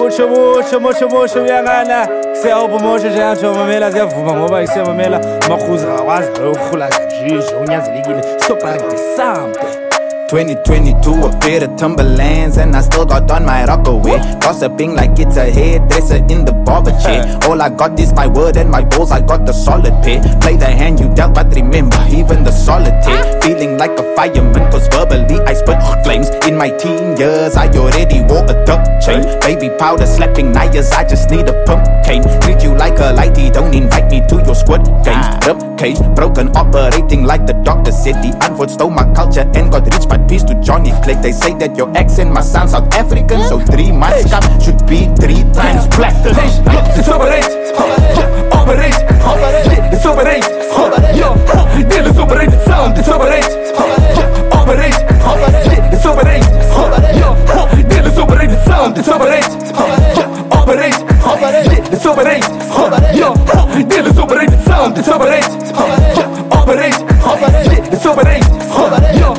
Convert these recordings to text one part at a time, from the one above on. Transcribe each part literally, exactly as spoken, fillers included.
mucho mucho mucho mucho uyangana siyawubumosha njengathi mamela siyavuma ngoba isiyamamela makhuza akwazi ukukhula nje unyanzelekile so practice something. twenty twenty-two, a bit of Timberlands, and I still got on my Rockaway. Gossiping like it's a hairdresser in the barber chair. All I got is my word and my balls, I got the solid pair. Play the hand you dealt, but remember, even the solitaire. Feeling like a fireman, cause verbally I spit flames. In my teen years, I already wore a duck chain. Baby powder slapping knives, I just need a pump cane. Treat you like a lighty, don't invite me to your squad games. Rip cage, broken, operating like the doctor said. The unfold stole my culture and got rich by peace to Johnny Clegg. They say that your accent must sound South African, so three months come should be three times black. It's operate, operate, it's operate, yo, it's operate the sound, it's operate, operate, it's operate, yo, it's operate the sound, it's operate, operate, it's operate, yo, it's operate the sound, it's operate, operate, it's operate, yo.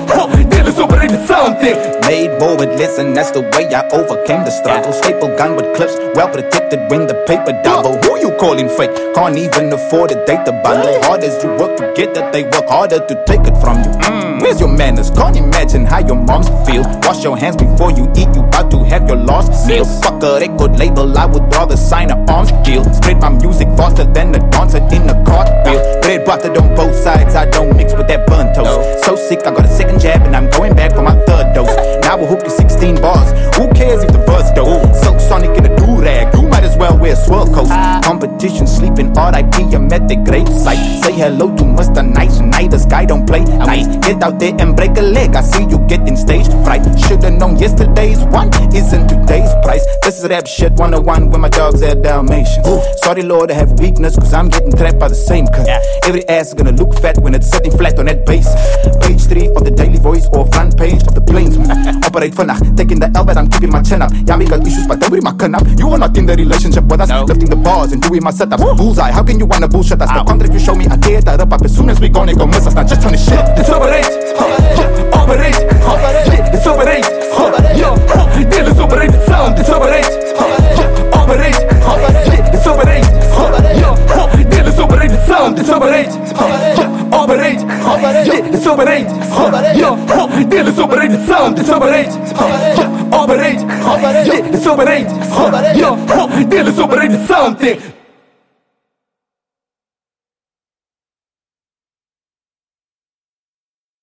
Made more with listen, that's the way I overcame the struggle. Staple gun with clips, well protected when the paper double. Who you calling fake? Can't even afford a data bundle. Hard as you work to get that, they work harder to take it from you. Mm. Where's your manners? Can't imagine how your moms feel. Wash your hands before you eat, you about to have your last meal. Fuck a record label, I would rather sign an arms deal. Spread my music faster than a dancer in a cartwheel. Bread buttered on both sides, I don't mix with that burnt toast. So sick, I got a second jab and I'm going back for my third dose. Now we'll hook you sixteen bars. Who cares if the verse dope? Silk Sonic in a do-rag, you might as well wear swirl coats. Competition sleeping, R I P, I'm at the great site. Say hello to Mister Nice Night, this guy don't play nice. Get out there and break a leg, I see you getting stage fright. Should've known yesterday's one isn't today's price. This is rap shit one oh one when my dogs are Dalmatians. Sorry Lord, I have weakness cause I'm getting trapped by the same cut. Every ass is gonna look fat when it's sitting flat on that base. Page three of the Daily Voice or front page of the Plains. Operate for now, taking the L but I'm keeping my chin up. Yeah, we got issues but don't worry my chin up. You are not in the relationship with us, no. Lifting the bars and doing my setups. Woo. Bullseye, how can you wanna bullshit us? The contract you show me, I tear that up, up as soon as we gonna go miss us. Not just on the shit. It's operate, operate, it's operate, yo, it's operate the sound, it's operate, operate, it's operate, yo, it's operate the sound, it's operate, operate, it's operate, yo, it's operate the sound, it's operate, operate, it's operate, yo, it's operate the sound thing.